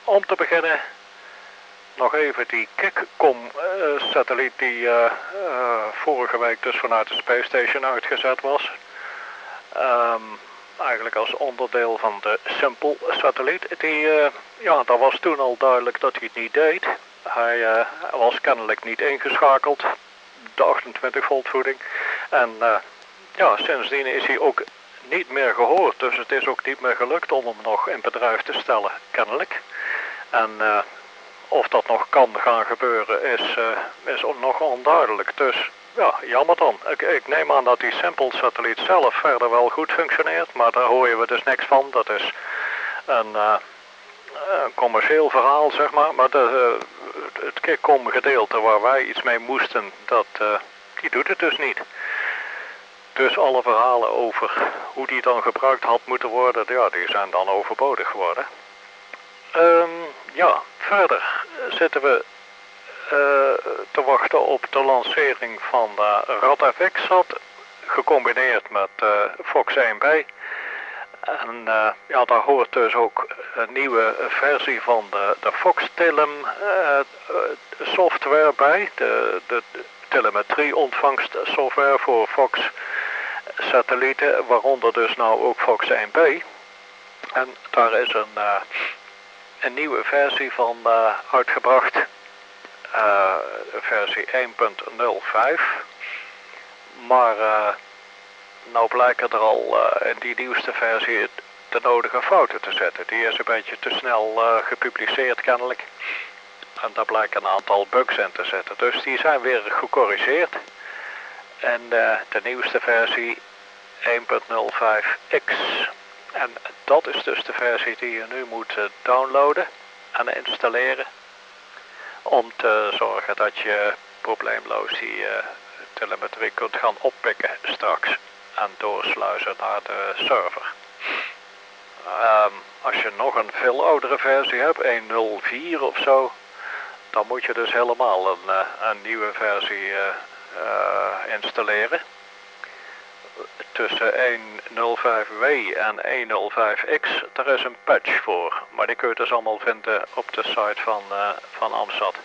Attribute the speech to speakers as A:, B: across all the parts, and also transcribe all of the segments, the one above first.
A: Om te beginnen nog even die Kickcom-satelliet die vorige week dus vanuit de Space Station uitgezet was. Eigenlijk als onderdeel van de Simple-satelliet. Dat was toen al duidelijk dat hij het niet deed. Hij was kennelijk niet ingeschakeld, de 28 volt voeding. En sindsdien is hij ook niet meer gehoord. Dus het is ook niet meer gelukt om hem nog in bedrijf te stellen, kennelijk. En of dat nog kan gaan gebeuren is nog onduidelijk. Dus ja, jammer dan. Ik neem aan dat die Simple-satelliet zelf verder wel goed functioneert. Maar daar horen we dus niks van. Dat is een commercieel verhaal, zeg maar. Maar het Kickcom gedeelte waar wij iets mee moesten, die doet het dus niet. Dus alle verhalen over hoe die dan gebruikt had moeten worden, die zijn dan overbodig geworden. Verder zitten we te wachten op de lancering van RadFX-sat, gecombineerd met Fox 1B. En daar hoort dus ook een nieuwe versie van de Fox-Tilem software bij. De telemetrie-ontvangstsoftware voor Fox-satellieten, waaronder dus nou ook Fox 1B. En daar is een nieuwe versie van uitgebracht, versie 1.05. Maar nou blijken er al in die nieuwste versie de nodige fouten te zetten. Die is een beetje te snel gepubliceerd kennelijk. En daar blijken een aantal bugs in te zitten. Dus die zijn weer gecorrigeerd. En de nieuwste versie 1.05x. En dat is dus de versie die je nu moet downloaden en installeren. Om te zorgen dat je probleemloos die telemetrie kunt gaan oppikken straks. En doorsluizen naar de server. Als je nog een veel oudere versie hebt, 1.04 of zo, dan moet je dus helemaal een nieuwe versie installeren. Tussen 1.05w en 1.05x, daar is een patch voor. Maar die kun je dus allemaal vinden op de site van AMSAT.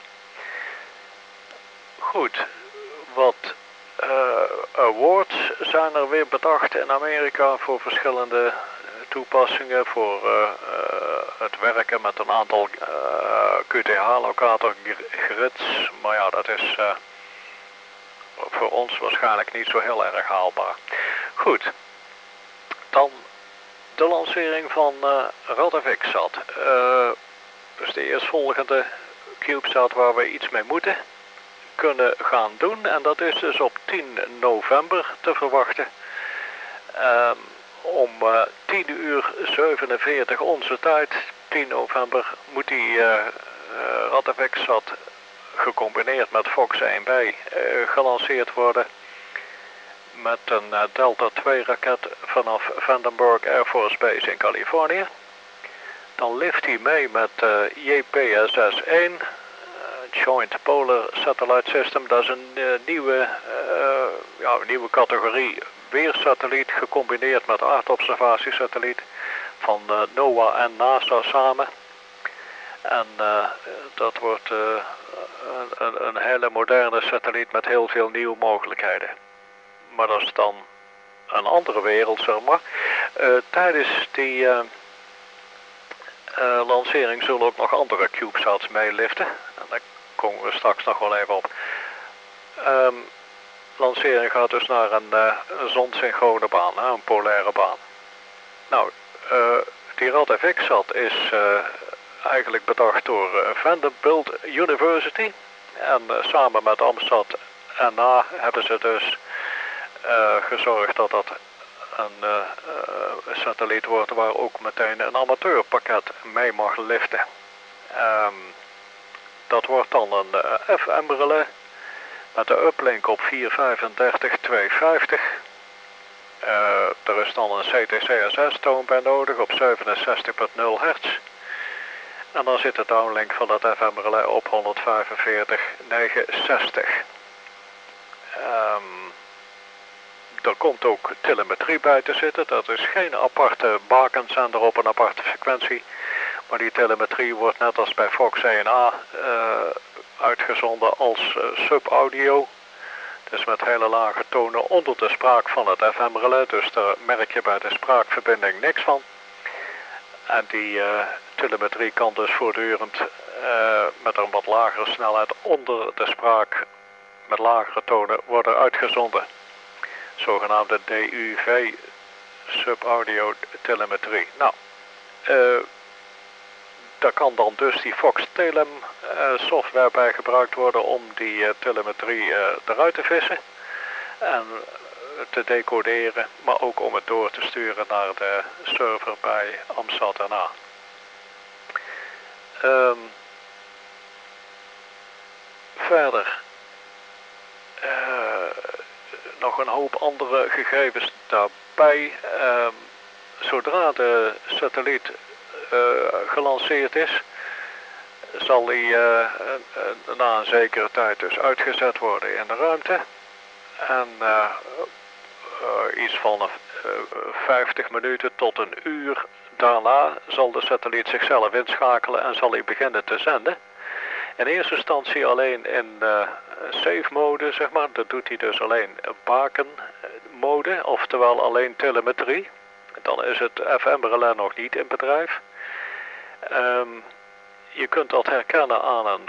A: Goed, wat awards zijn er weer bedacht in Amerika voor verschillende toepassingen. Voor het werken met een aantal QTH-locator grids. Maar ja, dat is voor ons waarschijnlijk niet zo heel erg haalbaar. Goed, dan de lancering van RadFX-sat. Dus de eerstvolgende CubeSat waar we iets mee moeten kunnen gaan doen. En dat is dus op 10 november te verwachten. Om 10:47 onze tijd, 10 november, moet die RadFX-sat gecombineerd met Fox 1B gelanceerd worden. Met een Delta II raket vanaf Vandenberg Air Force Base in Californië. Dan lift hij mee met JPSS-1, Joint Polar Satellite System. Dat is een nieuwe categorie weersatelliet gecombineerd met aardobservatiesatelliet van NOAA en NASA samen. En dat wordt een hele moderne satelliet met heel veel nieuwe mogelijkheden. Maar dat is dan een andere wereld, zeg maar. Tijdens die lancering zullen ook nog andere CubeSats meeliften. En daar komen we straks nog wel even op. Lancering gaat dus naar een zonsynchrone baan, een polaire baan. Nou, die RadFX-sat is eigenlijk bedacht door Vanderbilt University. En samen met AMSAT NA hebben ze dus gezorgd dat dat een satelliet wordt waar ook meteen een amateurpakket mee mag liften. Dat wordt dan een FM-relais met de uplink op 435-250. Er is dan een CTCSS-toon bij nodig op 67.0 hertz. En dan zit de downlink van dat FM-relais op 145-960. Er komt ook telemetrie bij te zitten. Dat is geen aparte bakenzender op een aparte frequentie. Maar die telemetrie wordt net als bij Fox 1A uitgezonden als sub-audio. Dus met hele lage tonen onder de spraak van het FM-relais. Dus daar merk je bij de spraakverbinding niks van. En die telemetrie kan dus voortdurend met een wat lagere snelheid onder de spraak met lagere tonen worden uitgezonden. Zogenaamde DUV sub-audio telemetrie. Nou, daar kan dan dus die Fox Telem software bij gebruikt worden om die telemetrie eruit te vissen en te decoderen, maar ook om het door te sturen naar de server bij Amsat NA. Verder nog een hoop andere gegevens daarbij. Zodra de satelliet gelanceerd is, zal hij na een zekere tijd dus uitgezet worden in de ruimte. En iets van 50 minuten tot een uur daarna zal de satelliet zichzelf inschakelen en zal hij beginnen te zenden. In eerste instantie alleen in safe mode, zeg maar. Dat doet hij dus alleen baken mode, oftewel alleen telemetrie. Dan is het FM-relais nog niet in bedrijf. Je kunt dat herkennen aan een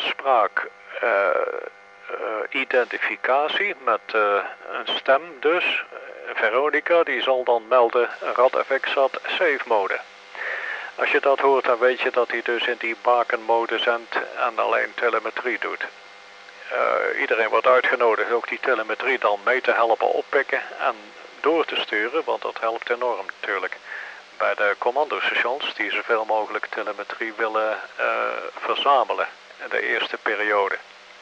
A: spraakidentificatie met een stem dus. Veronica, die zal dan melden RadFX-SAT safe mode. Als je dat hoort, dan weet je dat hij dus in die bakenmode zendt en alleen telemetrie doet. Iedereen wordt uitgenodigd ook die telemetrie dan mee te helpen oppikken en door te sturen, want dat helpt enorm natuurlijk bij de commandostations die zoveel mogelijk telemetrie willen verzamelen in de eerste periode.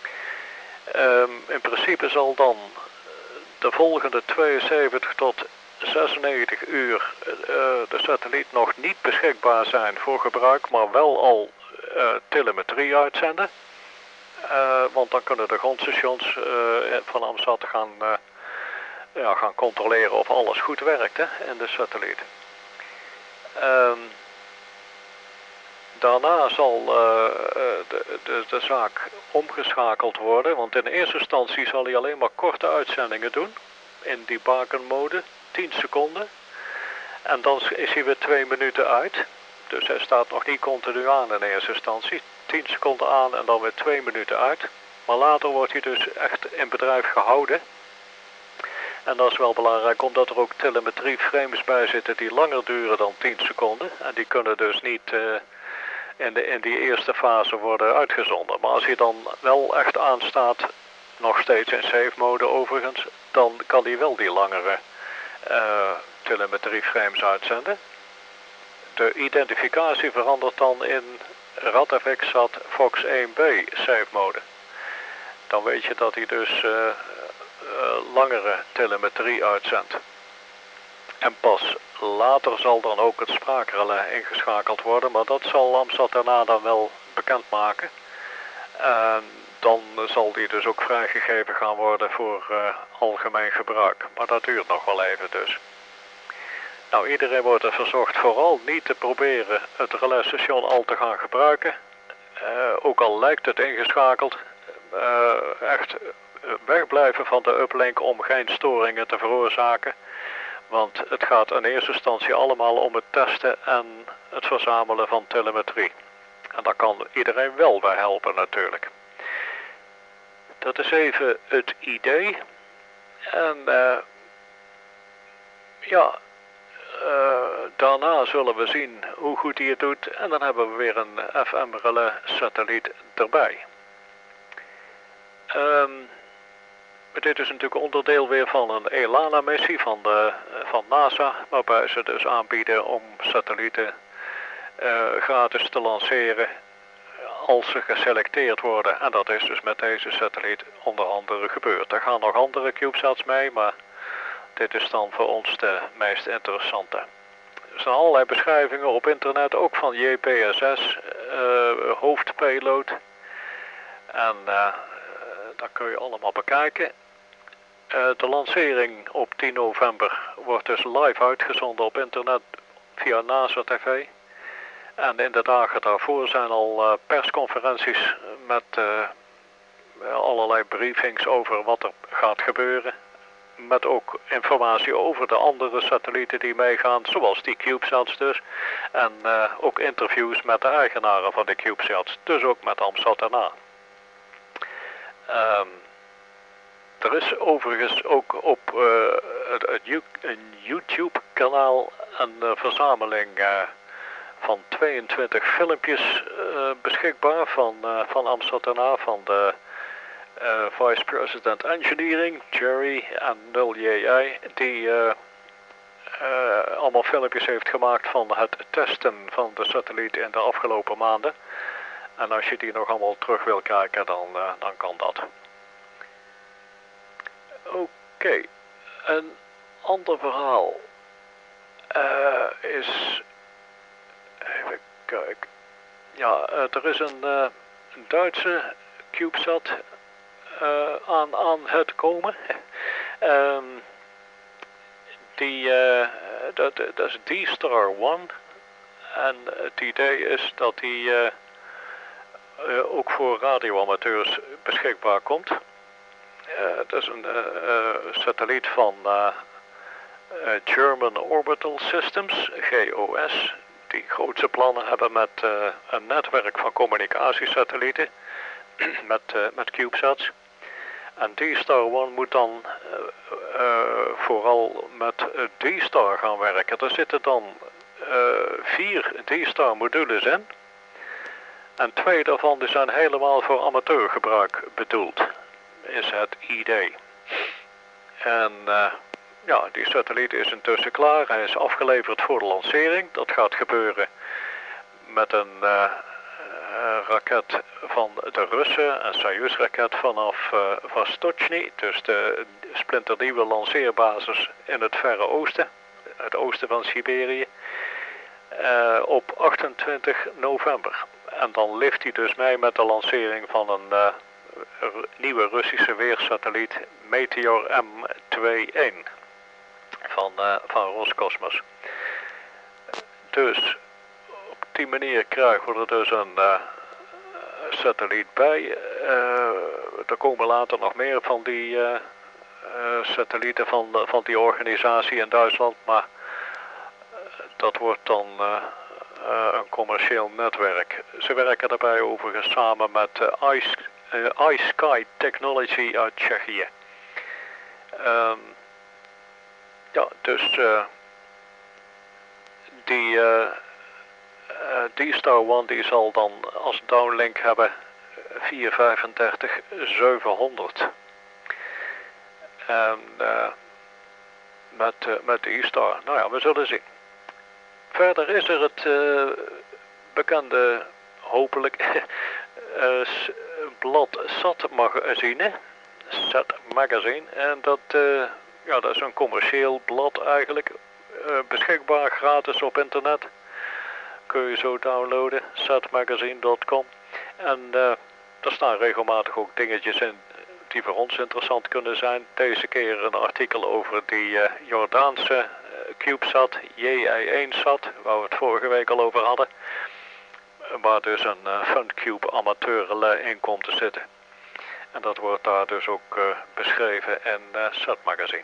A: In principe zal dan de volgende 72 tot 96 uur de satelliet nog niet beschikbaar zijn voor gebruik, maar wel al telemetrie uitzenden. Want dan kunnen de grondstations van Amsat gaan controleren of alles goed werkt in de satelliet. Daarna zal de zaak omgeschakeld worden, want in eerste instantie zal hij alleen maar korte uitzendingen doen in die bakenmode, 10 seconden. En dan is hij weer 2 minuten uit, dus hij staat nog niet continu aan in eerste instantie. 10 seconden aan en dan weer 2 minuten uit. Maar later wordt hij dus echt in bedrijf gehouden. En dat is wel belangrijk omdat er ook telemetrie frames bij zitten die langer duren dan 10 seconden. En die kunnen dus niet in die eerste fase worden uitgezonden. Maar als hij dan wel echt aanstaat, nog steeds in safe mode overigens, dan kan hij wel die langere telemetrie frames uitzenden. De identificatie verandert dan in RadFX-SAT Fox 1B safe mode. Dan weet je dat hij dus langere telemetrie uitzendt. En pas later zal dan ook het spraakrelais ingeschakeld worden, maar dat zal Amsat daarna dan wel bekendmaken. En dan zal die dus ook vrijgegeven gaan worden voor algemeen gebruik. Maar dat duurt nog wel even dus. Nou, iedereen wordt er verzocht vooral niet te proberen het relaisstation al te gaan gebruiken. Ook al lijkt het ingeschakeld, echt wegblijven van de uplink om geen storingen te veroorzaken. Want het gaat in eerste instantie allemaal om het testen en het verzamelen van telemetrie. En daar kan iedereen wel bij helpen natuurlijk. Dat is even het idee. En daarna zullen we zien hoe goed hij het doet. En dan hebben we weer een FM-relais satelliet erbij. Dit is natuurlijk onderdeel weer van een ELANA-missie van NASA, waarbij ze dus aanbieden om satellieten gratis te lanceren als ze geselecteerd worden. En dat is dus met deze satelliet onder andere gebeurd. Er gaan nog andere CubeSats mee, maar dit is dan voor ons de meest interessante. Er zijn allerlei beschrijvingen op internet, ook van JPSS, hoofdpayload. En dat kun je allemaal bekijken. De lancering op 10 november wordt dus live uitgezonden op internet via NASA TV. En in de dagen daarvoor zijn al persconferenties met allerlei briefings over wat er gaat gebeuren. Met ook informatie over de andere satellieten die meegaan, zoals die CubeSats dus. En ook interviews met de eigenaren van de CubeSats, dus ook met AMSAT-NA. Er is overigens ook op een YouTube-kanaal een verzameling van 22 filmpjes beschikbaar van AMSAT-NA, van de Vice President Engineering, Jerry en 0JI, die allemaal filmpjes heeft gemaakt van het testen van de satelliet in de afgelopen maanden. En als je die nog allemaal terug wil kijken, dan kan dat. Oké, een ander verhaal is... Even kijken. Ja, er is een Duitse CubeSat aan het komen. Dat is D-Star One. En het idee is dat die ook voor radioamateurs beschikbaar komt. Het is een satelliet van German Orbital Systems, GOS, die grootste plannen hebben met een netwerk van communicatiesatellieten, met CubeSats. En D-Star One moet dan vooral met D-Star gaan werken. Er zitten dan 4 D-Star modules in. En 2 daarvan die zijn helemaal voor amateurgebruik bedoeld, is het idee. En ja, die satelliet is intussen klaar. Hij is afgeleverd voor de lancering. Dat gaat gebeuren met een raket van de Russen, een Soyuz-raket vanaf Vostochny, dus de splinternieuwe lanceerbasis in het Verre Oosten, het oosten van Siberië, op 28 november. En dan lift hij dus mee met de lancering van een nieuwe Russische weersatelliet, Meteor M21 van Roscosmos. Dus op die manier krijgen we er dus een satelliet bij. Er komen later nog meer van die satellieten van die organisatie in Duitsland, maar dat wordt dan een commercieel netwerk. Ze werken daarbij overigens samen met iSky Technology uit Tsjechië. Ja, dus die Star One die zal dan als downlink hebben 435-700. En met de E-Star, nou ja, we zullen zien. Verder is er het bekende, hopelijk, blad SAT magazine. SAT magazine. En dat is een commercieel blad eigenlijk. Beschikbaar gratis op internet. Kun je zo downloaden. satmagazine.com. En daar staan regelmatig ook dingetjes in die voor ons interessant kunnen zijn. Deze keer een artikel over die Jordaanse CubeSat, JI1-sat, waar we het vorige week al over hadden. Waar dus een FunCube amateur in komt te zitten. En dat wordt daar dus ook beschreven in SAT Magazine.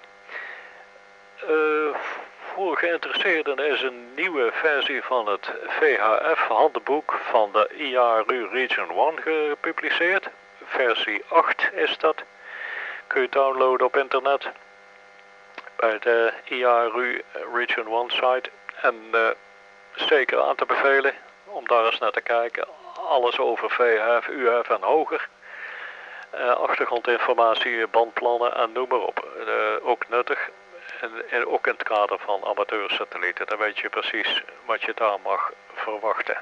A: Voor geïnteresseerden is een nieuwe versie van het VHF-handboek van de IARU Region 1 gepubliceerd. Versie 8 is dat. Kun je downloaden op internet bij de IARU Region 1 site. En zeker aan te bevelen om daar eens naar te kijken. Alles over VHF, UHF en hoger. Achtergrondinformatie, bandplannen en noem maar op. Ook nuttig. En ook in het kader van amateursatellieten. Dan weet je precies wat je daar mag verwachten.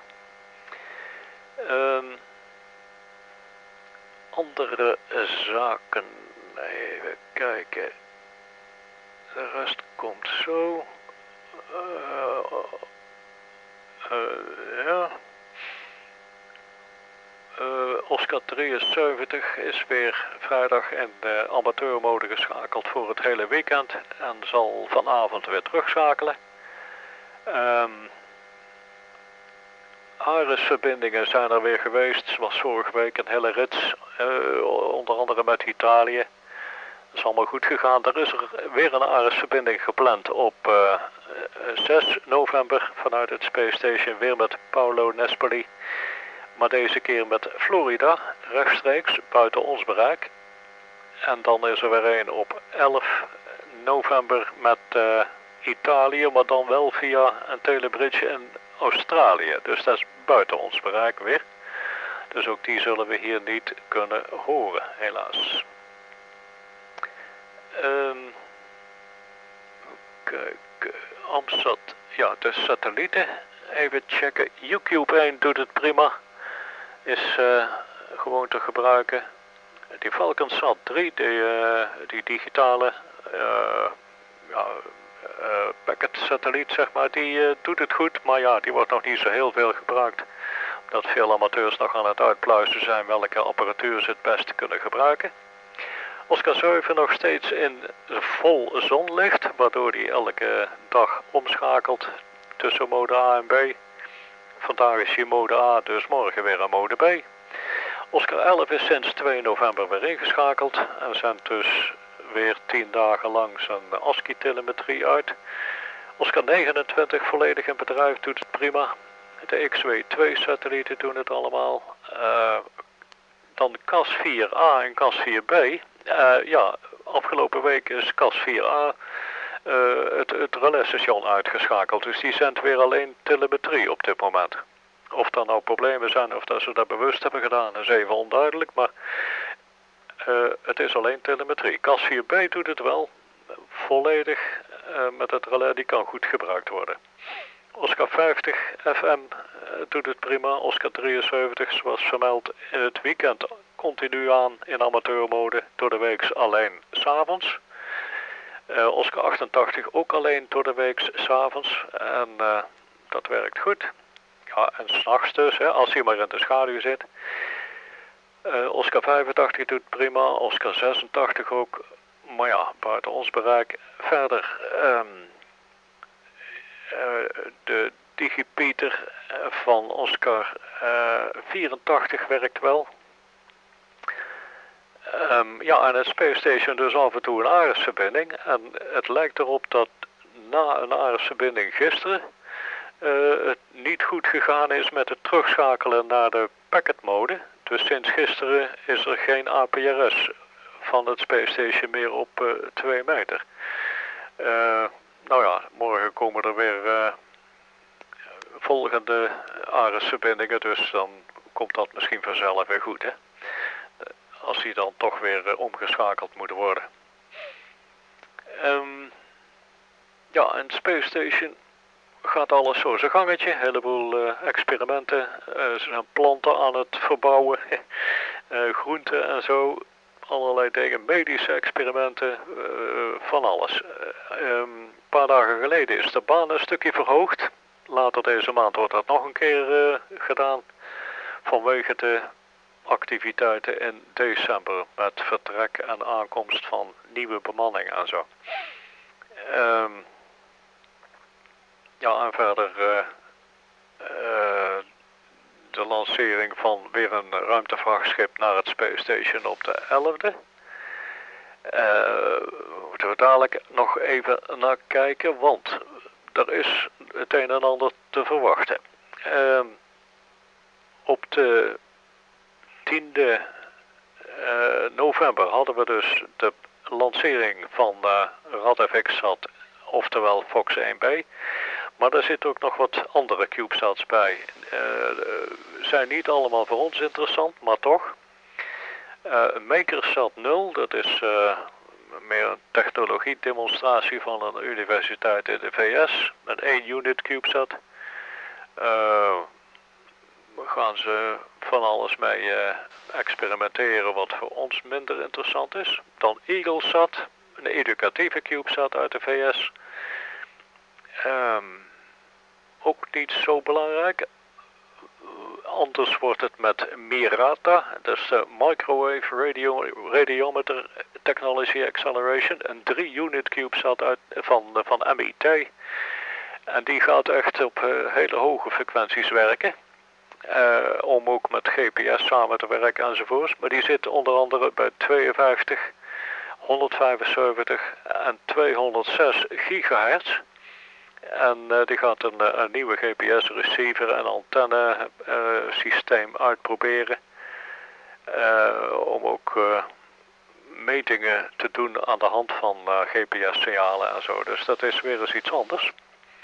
A: Andere zaken. Even kijken. De rest komt zo. Ja. Oscar 73 is weer vrijdag in de amateurmode geschakeld voor het hele weekend en zal vanavond weer terugschakelen. ARES-verbindingen zijn er weer geweest, zoals vorige week een hele rits, onder andere met Italië. Dat is allemaal goed gegaan. Er is er weer een ARES-verbinding gepland op 6 november vanuit het Space Station, weer met Paolo Nespoli. Maar deze keer met Florida, rechtstreeks, buiten ons bereik. En dan is er weer een op 11 november met Italië, maar dan wel via een telebridge in Australië. Dus dat is buiten ons bereik weer. Dus ook die zullen we hier niet kunnen horen, helaas. Kijk, Amstad, ja, de satellieten. Even checken. UCube 1 doet het prima. Is gewoon te gebruiken. Die Falconsat 3, die digitale packet satelliet, zeg maar, die doet het goed. Maar ja, die wordt nog niet zo heel veel gebruikt. Omdat veel amateurs nog aan het uitpluizen zijn welke apparatuur ze het beste kunnen gebruiken. Oscar 7 nog steeds in vol zonlicht, waardoor die elke dag omschakelt tussen mode A en B. Vandaag is hij mode A, dus morgen weer aan mode B. Oscar 11 is sinds 2 november weer ingeschakeld en zendt dus weer 10 dagen lang zijn ASCII-telemetrie uit. Oscar 29 volledig in bedrijf, doet het prima. De XW2-satellieten doen het allemaal. Dan CAS 4A en CAS 4B. Ja, afgelopen week is CAS 4A het relaisstation uitgeschakeld. Dus die zendt weer alleen telemetrie op dit moment. Of er nou problemen zijn of dat ze dat bewust hebben gedaan is even onduidelijk. Maar het is alleen telemetrie. CAS 4B doet het wel. Volledig met het relais, die kan goed gebruikt worden. Oscar 50 FM doet het prima. Oscar 73 zoals vermeld in het weekend continu aan in amateurmode. Door de weeks alleen 's avonds. Oscar 88 ook alleen door de weeks 's avonds. En dat werkt goed. Ja, en 's nachts dus, hè, als hij maar in de schaduw zit. Oscar 85 doet prima. Oscar 86 ook. Maar ja, buiten ons bereik. Verder de Digipeter van Oscar 84 werkt wel. Ja, en het Space Station dus af en toe een ARES-verbinding. En het lijkt erop dat na een ARES-verbinding gisteren het niet goed gegaan is met het terugschakelen naar de packetmode. Dus sinds gisteren is er geen APRS van het Space Station meer op 2 meter. Nou ja, morgen komen er weer volgende ARES-verbindingen, dus dan komt dat misschien vanzelf weer goed, hè? Als die dan toch weer omgeschakeld moeten worden. Ja, en Space Station gaat alles zo zijn gangetje. Een heleboel experimenten. Ze zijn planten aan het verbouwen. Groenten en zo. Allerlei dingen. Medische experimenten. Van alles. Een paar dagen geleden is de baan een stukje verhoogd. Later deze maand wordt dat nog een keer gedaan. Vanwege de activiteiten in december. Met vertrek en aankomst van nieuwe bemanning en zo. Ja, en verder de lancering van weer een ruimtevrachtschip naar het Space Station op de 11e. Moeten we dadelijk nog even naar kijken, want er is het een en ander te verwachten. Op de 10e november hadden we dus de lancering van RadFX-sat, oftewel Fox 1B. Maar er zitten ook nog wat andere CubeSats bij. Zijn niet allemaal voor ons interessant, maar toch. Makersat 0, dat is meer een technologiedemonstratie van een universiteit in de VS. Een 1 unit CubeSat. We gaan ze van alles mee experimenteren wat voor ons minder interessant is. Dan EagleSat, een educatieve CubeSat uit de VS. Ook niet zo belangrijk. Anders wordt het met Mirata, dat is de Microwave Radiometer Technology Acceleration, een 3-unit CubeSat van MIT. En die gaat echt op hele hoge frequenties werken. om ook met GPS samen te werken enzovoorts. Maar die zit onder andere bij 52, 175 en 206 gigahertz. En die gaat een nieuwe GPS-receiver en antenne systeem uitproberen. Om ook metingen te doen aan de hand van GPS-signalen en zo. Dus dat is weer eens iets anders.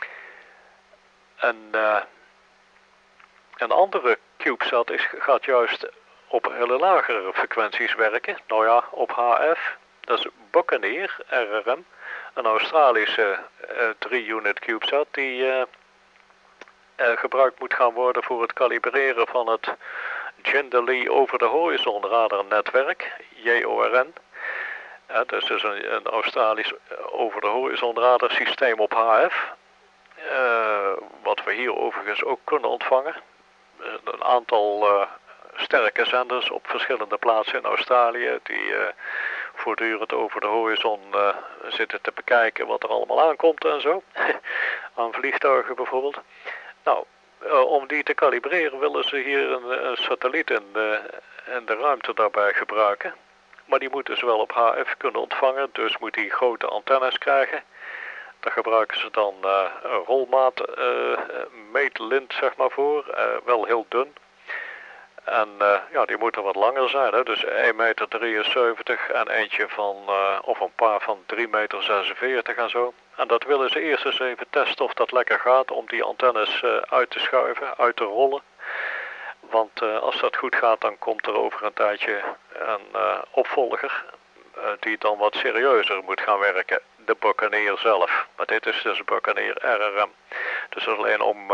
A: En een andere CubeSat gaat juist op hele lagere frequenties werken. Nou ja, op HF. Dat is Buccaneer RRM. Een Australische 3-unit CubeSat die gebruikt moet gaan worden voor het kalibreren van het Jindalee over de horizon radarnetwerk, JORN. Dat is dus een Australisch over de horizon radarsysteem op HF. Wat we hier overigens ook kunnen ontvangen. Een aantal sterke zenders op verschillende plaatsen in Australië die voortdurend over de horizon zitten te bekijken wat er allemaal aankomt en zo. Aan vliegtuigen bijvoorbeeld. Nou, om die te kalibreren willen ze hier een satelliet in de ruimte daarbij gebruiken. Maar die moet dus wel op HF kunnen ontvangen, dus moet die grote antennes krijgen. Daar gebruiken ze dan een rolmaat meetlint zeg maar voor, wel heel dun. En ja, die moeten wat langer zijn, hè? Dus 1,73 meter en eentje van, of een paar van 3,46 meter en zo. En dat willen ze eerst eens even testen of dat lekker gaat om die antennes uit te schuiven, uit te rollen. Want als dat goed gaat, dan komt er over een tijdje een opvolger die dan wat serieuzer moet gaan werken. De Buccaneer zelf. Maar dit is dus Buccaneer RRM. Dus alleen om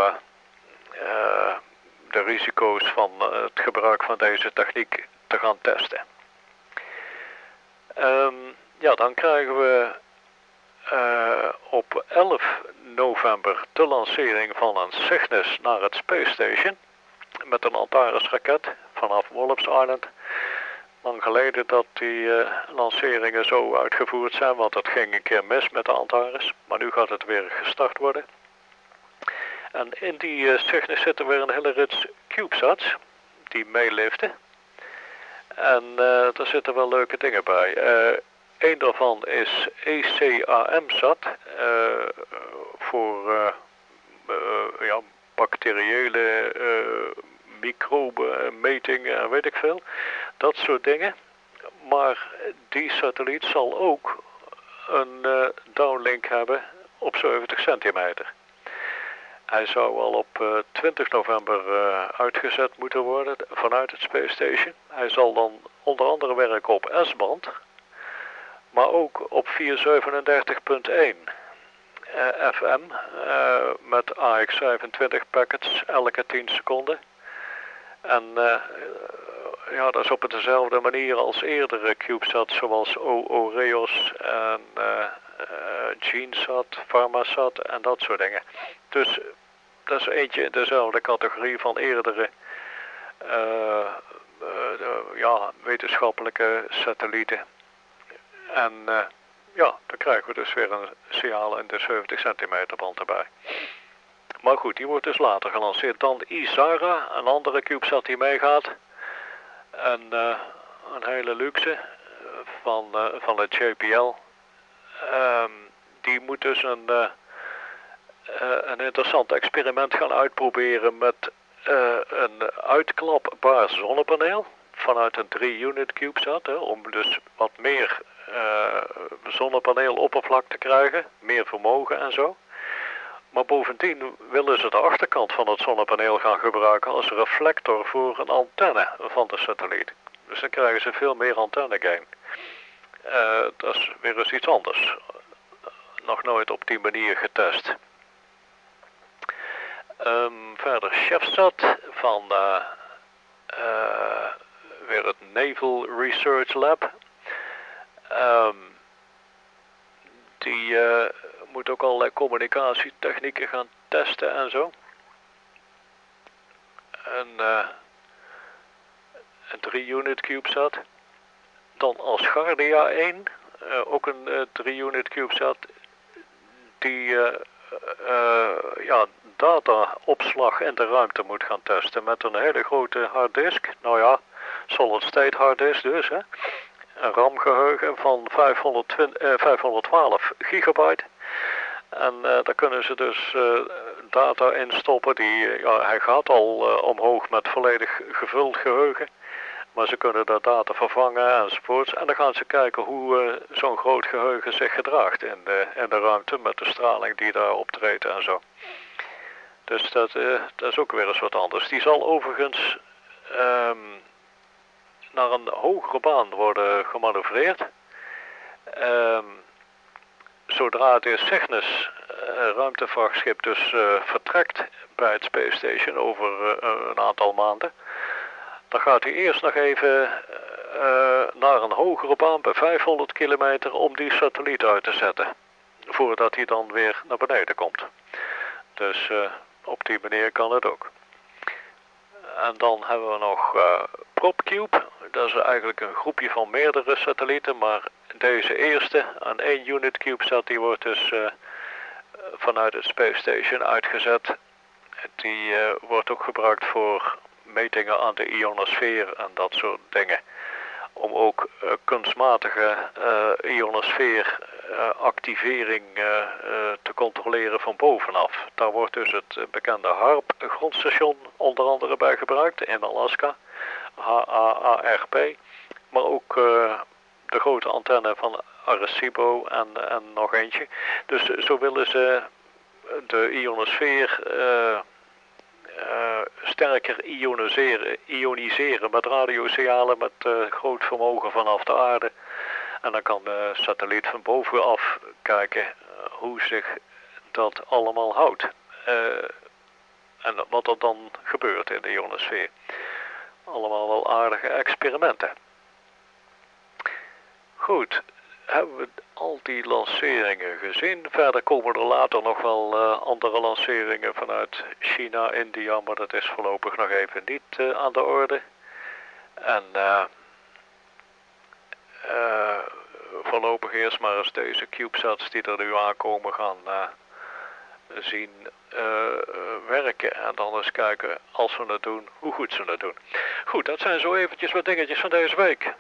A: de risico's van het gebruik van deze techniek te gaan testen. Ja, dan krijgen we op 11 november de lancering van een Cygnus naar het Space Station. Met een Antares-raket vanaf Wallops Island. Lang geleden dat die lanceringen zo uitgevoerd zijn, want het ging een keer mis met de Antares. Maar nu gaat het weer gestart worden. En in die Cygnus zitten weer een hele rits CubeSats die meeliften. En daar zitten wel leuke dingen bij. Eén daarvan is ECAM-sat voor ja, bacteriële microben, metingen en weet ik veel. Dat soort dingen. Maar die satelliet zal ook een downlink hebben op 70 centimeter. Hij zou al op 20 november uitgezet moeten worden vanuit het Space Station. Hij zal dan onder andere werken op S-band, maar ook op 437.1 FM met AX25 packets elke 10 seconden. En ja, dat is op dezelfde manier als eerdere CubeSats zoals OREOS en GeneSat, PharmaSat en dat soort dingen. Dus dat is eentje in dezelfde categorie van eerdere ja, wetenschappelijke satellieten. En ja, dan krijgen we dus weer een signaal in de 70 centimeter band erbij. Maar goed, die wordt dus later gelanceerd. Dan ISARA, een andere CubeSat die meegaat. En een hele luxe van het JPL. Die moet dus een interessant experiment gaan uitproberen met een uitklapbaar zonnepaneel vanuit een 3-unit CubeSat, hè, om dus wat meer zonnepaneeloppervlak te krijgen, meer vermogen en zo. Maar bovendien willen ze de achterkant van het zonnepaneel gaan gebruiken als reflector voor een antenne van de satelliet. Dus dan krijgen ze veel meer antenne gain. Dat is weer eens iets anders. Nog nooit op die manier getest. Verder ChefSat van weer het Naval Research Lab. Die moet ook allerlei communicatietechnieken gaan testen en zo. Een 3-unit CubeSat. Dan Asgardia 1, ook een 3-unit CubeSat. Die ja, dataopslag in de ruimte moet gaan testen met een hele grote harddisk. Nou ja, solid state harddisk dus, hè. Een RAM-geheugen van 512 gigabyte. En daar kunnen ze dus data in stoppen. Hij gaat al omhoog met volledig gevuld geheugen. Maar ze kunnen daar data vervangen enzovoorts. En dan gaan ze kijken hoe zo'n groot geheugen zich gedraagt in de ruimte met de straling die daar optreedt en zo. Dus dat is ook weer eens wat anders. Die zal overigens naar een hogere baan worden gemanoeuvreerd. Zodra het Cygnus ruimtevaartschip dus vertrekt bij het Space Station over een aantal maanden, dan gaat hij eerst nog even naar een hogere baan bij 500 kilometer om die satelliet uit te zetten. Voordat hij dan weer naar beneden komt. Dus op die manier kan het ook. En dan hebben we nog PropCube. Dat is eigenlijk een groepje van meerdere satellieten, maar deze eerste, een 1 unit CubeSat, die wordt dus vanuit het Space Station uitgezet. Die wordt ook gebruikt voor metingen aan de ionosfeer en dat soort dingen. Om ook kunstmatige ionosfeeractivering te controleren van bovenaf. Daar wordt dus het bekende HAARP-grondstation onder andere bij gebruikt in Alaska. HAARP. Maar ook de grote antenne van Arecibo en nog eentje. Dus zo willen ze de ionosfeer sterker ioniseren met radiosignalen met groot vermogen vanaf de aarde. En dan kan de satelliet van bovenaf kijken hoe zich dat allemaal houdt. En wat er dan gebeurt in de ionosfeer. Allemaal wel aardige experimenten. Goed, hebben we al die lanceringen gezien. Verder komen er later nog wel andere lanceringen vanuit China, India, maar dat is voorlopig nog even niet aan de orde. En voorlopig eerst maar eens deze CubeSats die er nu aankomen gaan zien werken. En dan eens kijken, als we het doen, hoe goed ze het doen. Goed, dat zijn zo eventjes wat dingetjes van deze week.